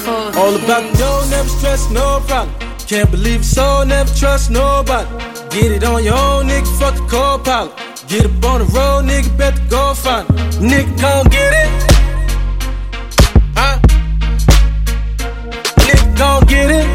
4K. All about the dough, never stress, no problem. Can't believe it's so, never trust nobody. Get it on your own, nigga, fuck the co-pilot. Get up on the road, nigga, better go find it. Nigga, gon' get it. Huh? Nigga, gon' get it.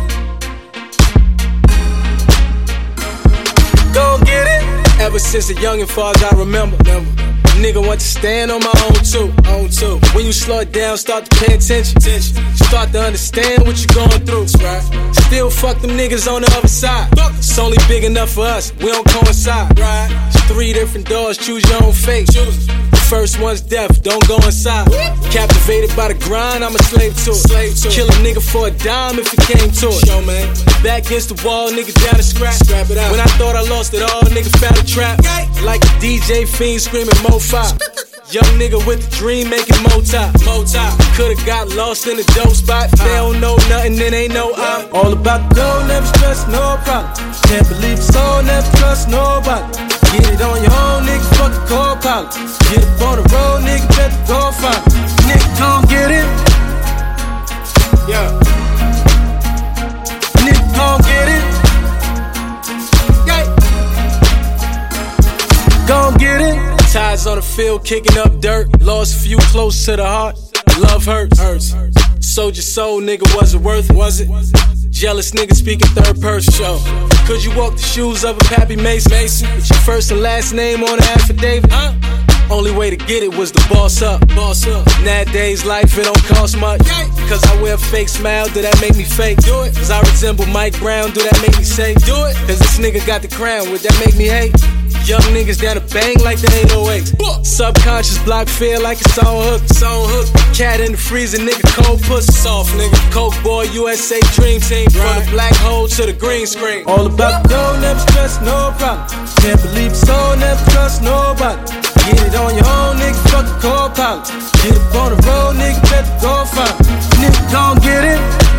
Gon' get it. Ever since a youngin', far as I remember. Nigga want to stand on my own too. When you slow it down, start to pay attention. Start to understand what you going through. Right. Still fuck them niggas on the other side. It's only big enough for us, we don't coincide. Right. It's 3 different doors, choose your own fate. The first one's death, don't go inside. Captivated by the grind, I'm a slave to it. Kill a nigga for a dime if it came to it. Yo, man. Back against the wall, nigga down to scrap it out. When I thought I lost it all, nigga found a trap. Like a DJ fiend screaming Mo5. Young nigga with the dream making Mo-Top. Could've got lost in the dope spot. They don't know nothing, then ain't no I'm all about the dough, never stress, no problem. Can't believe it's so, never trust nobody. Get it on your own, nigga, fuck the co-pilot. Get up on the road, nigga, better go find it. Nigga, gon' get it. Yeah. Nigga, gon' get it. Yeah. Gon' get it. Ties on the field, kicking up dirt. Lost a few close to the heart. Love hurts. Sold your soul, nigga, was it worth it? Was it? Jealous nigga speaking third person. Show. Could you walk the shoes of a Pappy Mason? With your first and last name on the affidavit? Only way to get it was to boss up. Nowadays life, it don't cost much. Cause I wear a fake smile, do that make me fake? Do it. Cause I resemble Mike Brown, do that make me say? Do it. Cause this nigga got the crown, would that make me hate? Young niggas down to bang like the 808. Subconscious block feel like it's on hook. Cat in the freezer, nigga, cold pussy. Soft nigga. Coke boy, USA dream team. From the black hole to the green screen. All about the dough, never stress, no problem. Can't believe it's so, never trust nobody. Get it on your own, nigga, fuck the co-pilot. Get up on the road, nigga, better go find it. Nigga, gon' get it.